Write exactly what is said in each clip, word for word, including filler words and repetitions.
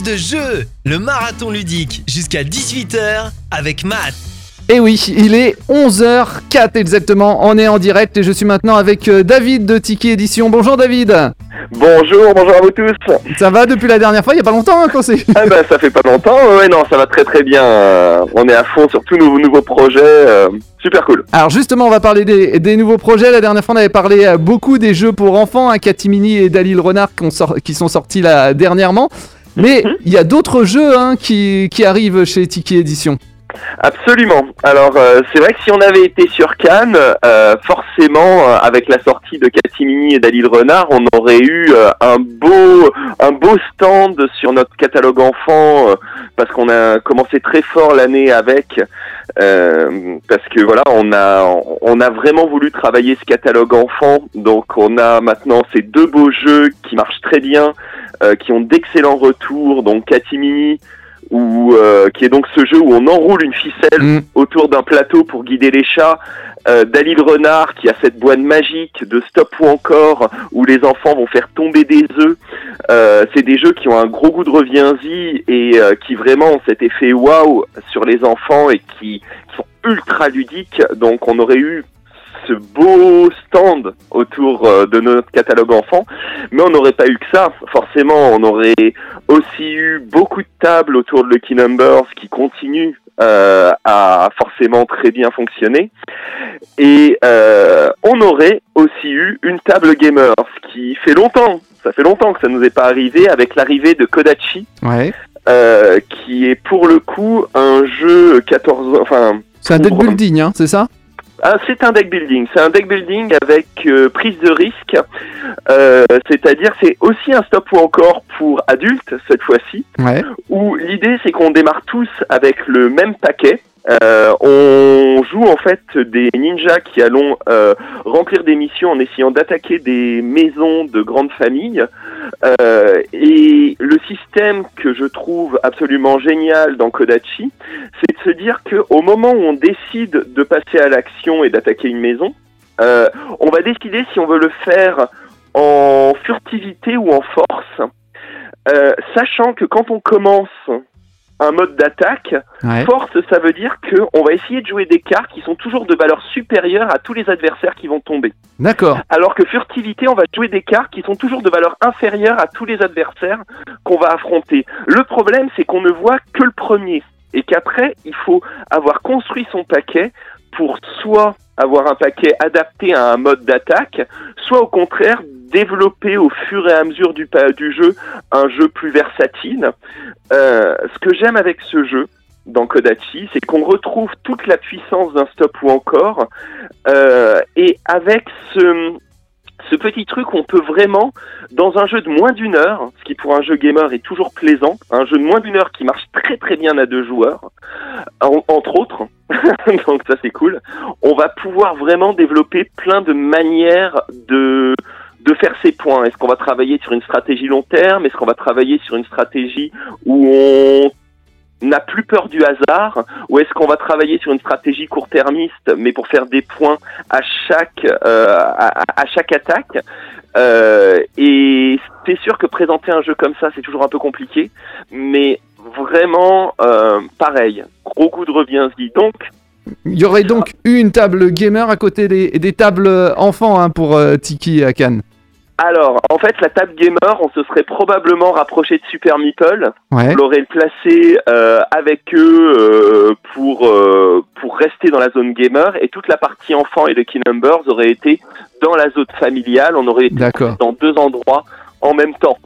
de jeu, le marathon ludique jusqu'à dix-huit heures avec Matt. Et oui, il est onze heures zéro quatre exactement, on est en direct et je suis maintenant avec David de Tiki Édition. Bonjour David. Bonjour, bonjour à vous tous. Ça va depuis la dernière fois, il n'y a pas longtemps hein, qu'on s'est... Ah bah ça fait pas longtemps, ouais non ça va très très bien, euh, on est à fond sur tous nos nouveaux projets, euh, super cool. Alors justement on va parler des, des nouveaux projets, la dernière fois on avait parlé beaucoup des jeux pour enfants, hein, Catimini et Dalil Renard qui, sort, qui sont sortis là dernièrement, mais il mm-hmm. y a d'autres jeux hein, qui, qui arrivent chez Tiki Édition. Absolument. Alors euh, c'est vrai que si on avait été sur Cannes, euh, forcément euh, avec la sortie de Catimini et Dalil Renard, on aurait eu euh, un beau un beau stand sur notre catalogue enfant euh, parce qu'on a commencé très fort l'année avec euh, parce que voilà on a on a vraiment voulu travailler ce catalogue enfant, donc on a maintenant ces deux beaux jeux qui marchent très bien, euh, qui ont d'excellents retours, donc Catimini. Où, euh, qui est donc ce jeu où on enroule une ficelle mmh. autour d'un plateau pour guider les chats. Euh, Dalil Renard qui a cette boîte magique de Stop ou Encore où les enfants vont faire tomber des œufs. Euh, c'est des jeux qui ont un gros goût de reviens-y et euh, qui vraiment ont cet effet waouh sur les enfants et qui, qui sont ultra ludiques. Donc on aurait eu ce beau stand autour euh, de notre catalogue enfant, mais on n'aurait pas eu que ça. Forcément, on aurait aussi eu beaucoup de tables autour de Lucky Numbers qui continuent euh, à forcément très bien fonctionner. Et euh, on aurait aussi eu une table gamer, ce qui fait longtemps, ça fait longtemps que ça nous est pas arrivé, avec l'arrivée de Kodachi, ouais. euh, qui est pour le coup un jeu quatorze... Enfin, c'est un deck building, hein, c'est ça ? Ah, c'est un deck building, c'est un deck building avec euh, prise de risque, euh, c'est-à-dire c'est aussi un Stop ou Encore pour adultes cette fois-ci, ouais. où l'idée c'est qu'on démarre tous avec le même paquet. Euh, on joue en fait des ninjas qui allons euh, remplir des missions en essayant d'attaquer des maisons de grandes familles. Euh, et le système que je trouve absolument génial dans Kodachi, c'est de se dire qu'au moment où on décide de passer à l'action et d'attaquer une maison, euh, on va décider si on veut le faire en furtivité ou en force, euh, sachant que quand on commence un mode d'attaque, ouais. force, ça veut dire qu'on va essayer de jouer des cartes qui sont toujours de valeur supérieure à tous les adversaires qui vont tomber. D'accord. Alors que furtivité, on va jouer des cartes qui sont toujours de valeur inférieure à tous les adversaires qu'on va affronter. Le problème, c'est qu'on ne voit que le premier. Et qu'après, il faut avoir construit son paquet pour soit avoir un paquet adapté à un mode d'attaque, soit au contraire développer au fur et à mesure du, du jeu un jeu plus versatile. Euh, ce que j'aime avec ce jeu, dans Kodachi, c'est qu'on retrouve toute la puissance d'un Stop ou Encore, euh, et avec ce... Ce petit truc, on peut vraiment, dans un jeu de moins d'une heure, ce qui pour un jeu gamer est toujours plaisant, un jeu de moins d'une heure qui marche très très bien à deux joueurs, en, entre autres, donc ça c'est cool, on va pouvoir vraiment développer plein de manières de... de faire ses points. Est-ce qu'on va travailler sur une stratégie long terme? Est-ce qu'on va travailler sur une stratégie où on n'a plus peur du hasard? Ou est-ce qu'on va travailler sur une stratégie court-termiste, mais pour faire des points à chaque euh, à, à chaque attaque? euh, Et c'est sûr que présenter un jeu comme ça, c'est toujours un peu compliqué, mais vraiment, euh, pareil, gros coup de reviens-y. Donc, il y aurait donc eu une table gamer à côté des, des tables enfants hein, pour euh, Tiki à Cannes. Alors, en fait, la table gamer, on se serait probablement rapproché de Super Meeple. Ouais. On l'aurait placé euh, avec eux euh, pour euh, pour rester dans la zone gamer, et toute la partie enfant et Lucky Numbers aurait été dans la zone familiale. On aurait été D'accord. dans deux endroits en même temps,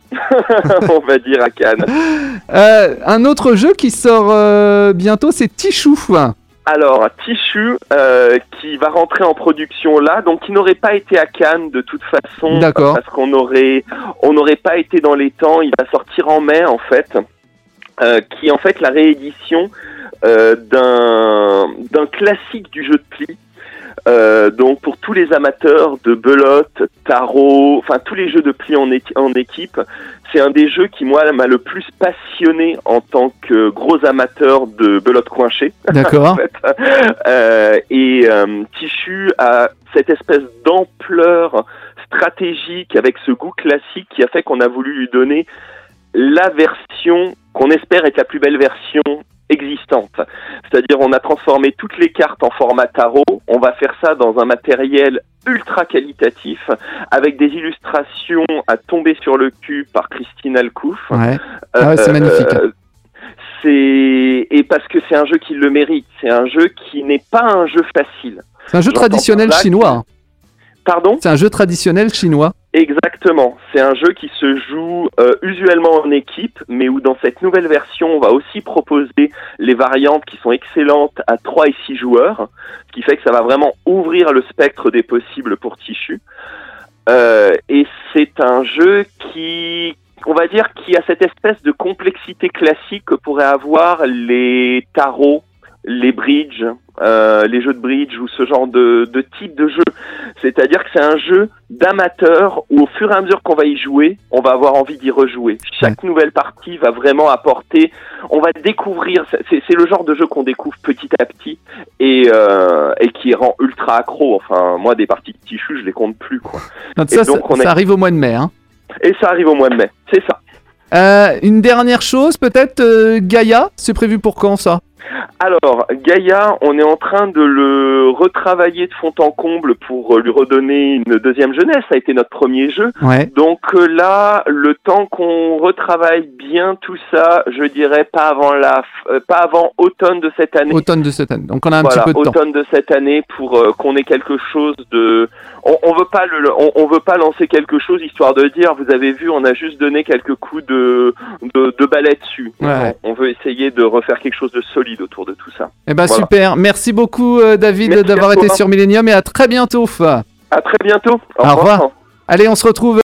on va dire à Cannes. Euh, un autre jeu qui sort euh, bientôt, c'est Tichou. Alors, Tichou, euh, qui va rentrer en production là, donc qui n'aurait pas été à Cannes de toute façon. D'accord. Parce qu'on aurait, on n'aurait pas été dans les temps. Il va sortir en mai en fait, euh, qui est en fait la réédition euh, d'un d'un classique du jeu de pli. Euh, donc pour tous les amateurs de belote, tarot, enfin tous les jeux de pli en, é- en équipe, c'est un des jeux qui moi m'a le plus passionné en tant que gros amateur de belote coinchée. D'accord. en fait. euh, et euh, Tichou a cette espèce d'ampleur stratégique avec ce goût classique qui a fait qu'on a voulu lui donner la version qu'on qu'on espère être la plus belle version existante. C'est-à-dire on a transformé toutes les cartes en format tarot, on va faire ça dans un matériel ultra qualitatif, avec des illustrations à tomber sur le cul par Christine Alcouf. Ouais. Ah ouais, c'est euh, magnifique. Euh, c'est... Et parce que c'est un jeu qui le mérite, c'est un jeu qui n'est pas un jeu facile. C'est un jeu J'entends traditionnel par là chinois. que- Pardon ? C'est un jeu traditionnel chinois. Exactement, c'est un jeu qui se joue euh, usuellement en équipe, mais où dans cette nouvelle version, on va aussi proposer les variantes qui sont excellentes à trois et six joueurs, ce qui fait que ça va vraiment ouvrir le spectre des possibles pour Tichu. Euh, et c'est un jeu qui, on va dire, qui a cette espèce de complexité classique que pourraient avoir les tarots, les bridges, euh, les jeux de bridge ou ce genre de, de type de jeu. C'est-à-dire que c'est un jeu d'amateurs où au fur et à mesure qu'on va y jouer, on va avoir envie d'y rejouer. Chaque ouais. nouvelle partie va vraiment apporter, on va découvrir, c'est, c'est le genre de jeu qu'on découvre petit à petit et, euh, et qui rend ultra accro. Enfin, moi, des parties de Tichu, je les compte plus, quoi. Donc ça, ça, ça est... arrive au mois de mai, hein. Et ça arrive au mois de mai, c'est ça. Euh, une dernière chose, peut-être, euh, Gaïa, c'est prévu pour quand, ça ? Alors, Gaïa, on est en train de le retravailler de fond en comble pour lui redonner une deuxième jeunesse. Ça a été notre premier jeu. Ouais. Donc euh, là, le temps qu'on retravaille bien tout ça, je dirais pas avant la, euh, pas avant automne de cette année. Automne de cette année. Donc on a un voilà, petit peu de temps. Automne de cette année pour euh, qu'on ait quelque chose de. On, on veut pas le, on, on veut pas lancer quelque chose histoire de dire, vous avez vu, on a juste donné quelques coups de de, de balai dessus. Ouais. On, on veut essayer de refaire quelque chose de solide autour de tout ça. Eh ben voilà. Super, merci beaucoup euh, David merci d'avoir été sur Millennium et à très bientôt. À très bientôt. Au, Au revoir. revoir. Allez, on se retrouve